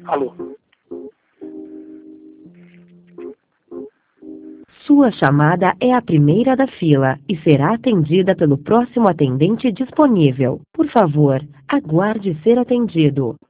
Alô? Sua chamada é a primeira da fila e será atendida pelo próximo atendente disponível. Por favor, aguarde ser atendido.